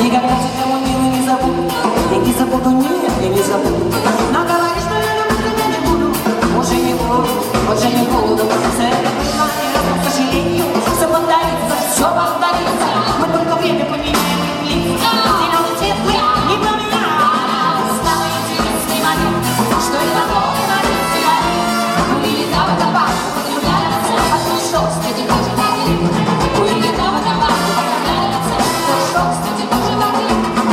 Никогда тебя, мой милый, не забуду. Я не забуду, нет, я не забуду. Но говоришь, что я люблю тебя не буду. Уже не буду, уже не буду. С этой признания, к сожалению, все повторится, все повторится. Мы только время поменяем лица. Зеленый цвет не поменял. Стало интересный момент, что это новый момент сегодня. Улетела в табак, потребляется, а ты что, кстати, тоже воды. Улетела в табак, потребляется, ты что, кстати, тоже воды.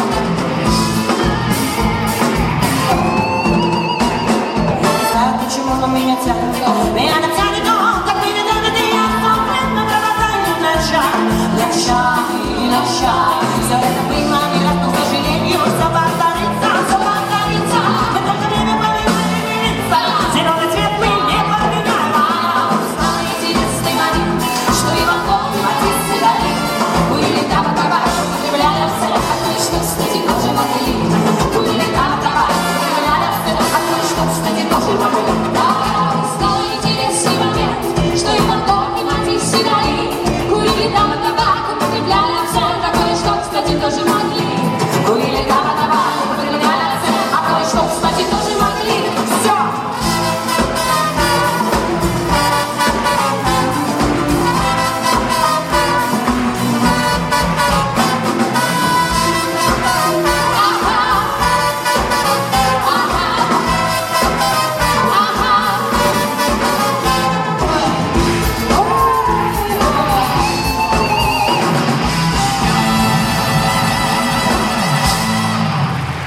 Я не знаю, почему, но меня тянет. Меня тянет, но как меня тянет, и я сам на провожаю ночами. Ночами, ночами, все это